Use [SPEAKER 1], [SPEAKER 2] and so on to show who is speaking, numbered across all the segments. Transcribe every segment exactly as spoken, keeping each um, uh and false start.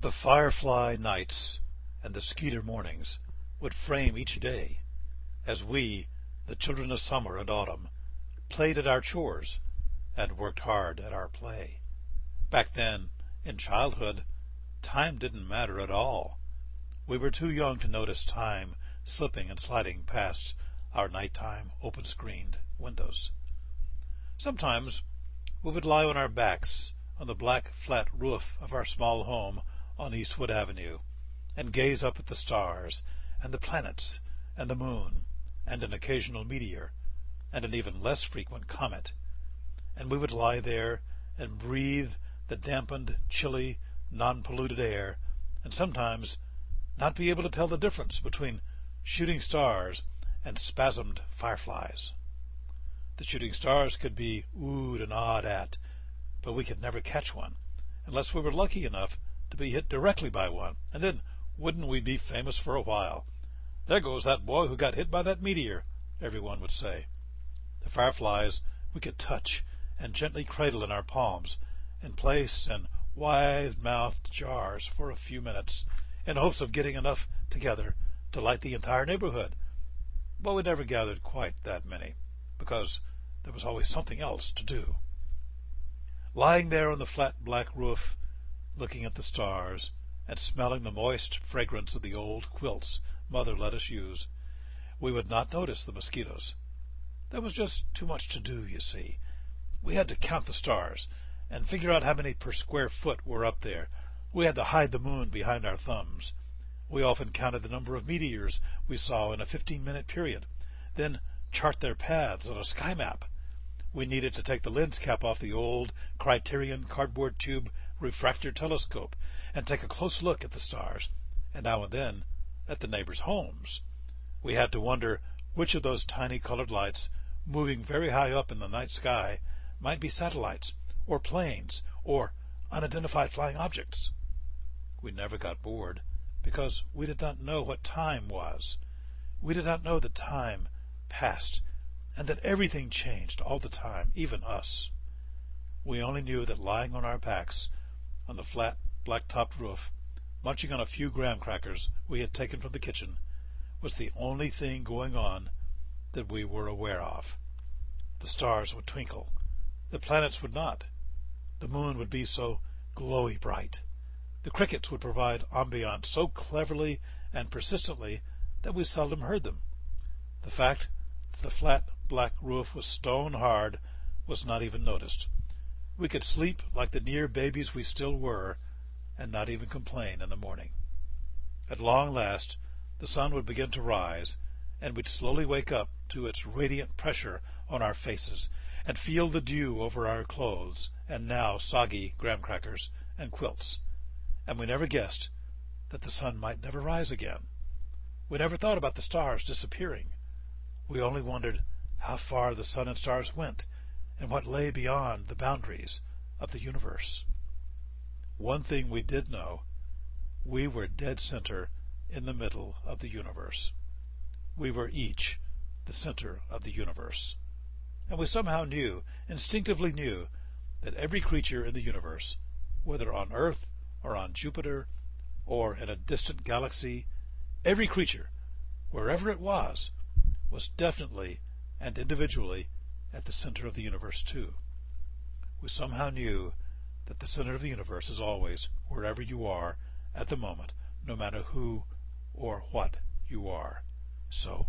[SPEAKER 1] The firefly nights and the skeeter mornings would frame each day, as we, the children of summer and autumn, played at our chores and worked hard at our play. Back then, in childhood, time didn't matter at all. We were too young to notice time slipping and sliding past our nighttime open-screened windows. Sometimes we would lie on our backs on the black flat roof of our small home on Eastwood Avenue and gaze up at the stars and the planets and the moon and an occasional meteor and an even less frequent comet. And we would lie there and breathe the dampened, chilly, non-polluted air, and sometimes not be able to tell the difference between shooting stars and spasmed fireflies. The shooting stars could be oohed and awed at, but we could never catch one, unless we were lucky enough to be hit directly by one, and then wouldn't we be famous for a while? "There goes that boy who got hit by that meteor," everyone would say. The fireflies we could touch and gently cradle in our palms and place in wide-mouthed jars for a few minutes in hopes of getting enough together to light the entire neighborhood. But we never gathered quite that many, because there was always something else to do. Lying there on the flat black roof, looking at the stars and smelling the moist fragrance of the old quilts Mother let us use, we would not notice the mosquitoes. There was just too much to do, you see. We had to count the stars and figure out how many per square foot were up there. We had to hide the moon behind our thumbs. We often counted the number of meteors we saw in a fifteen-minute period, then chart their paths on a sky map. We needed to take the lens cap off the old Criterion cardboard tube refractor telescope and take a close look at the stars, and now and then at the neighbors' homes. We had to wonder which of those tiny colored lights, moving very high up in the night sky, might be satellites, or planes, or unidentified flying objects. We never got bored, because we did not know what time was. We did not know that time passed, and that everything changed all the time, even us. We only knew that lying on our backs on the flat, black-topped roof, munching on a few graham crackers we had taken from the kitchen, was the only thing going on that we were aware of. The stars would twinkle. The planets would not. The moon would be so glowy bright. The crickets would provide ambiance so cleverly and persistently that we seldom heard them. The fact that the flat black roof was stone hard was not even noticed. We could sleep like the near babies we still were, and not even complain in the morning. At long last, the sun would begin to rise, and we'd slowly wake up to its radiant pressure on our faces, and feel the dew over our clothes, and now soggy graham crackers and quilts. And we never guessed that the sun might never rise again. We never thought about the stars disappearing. We only wondered how far the sun and stars went, and what lay beyond the boundaries of the universe. One thing we did know: we were dead center in the middle of the universe. We were each the center of the universe. And we somehow knew, instinctively knew, that every creature in the universe, whether on Earth or on Jupiter or in a distant galaxy, every creature, wherever it was, was definitely and individually at the center of the universe too. We somehow knew that the center of the universe is always wherever you are at the moment, no matter who or what you are. So,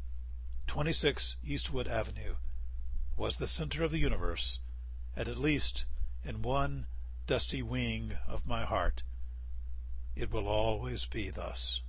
[SPEAKER 1] twenty-six Eastwood Avenue was the center of the universe, and at least in one dusty wing of my heart, it will always be thus.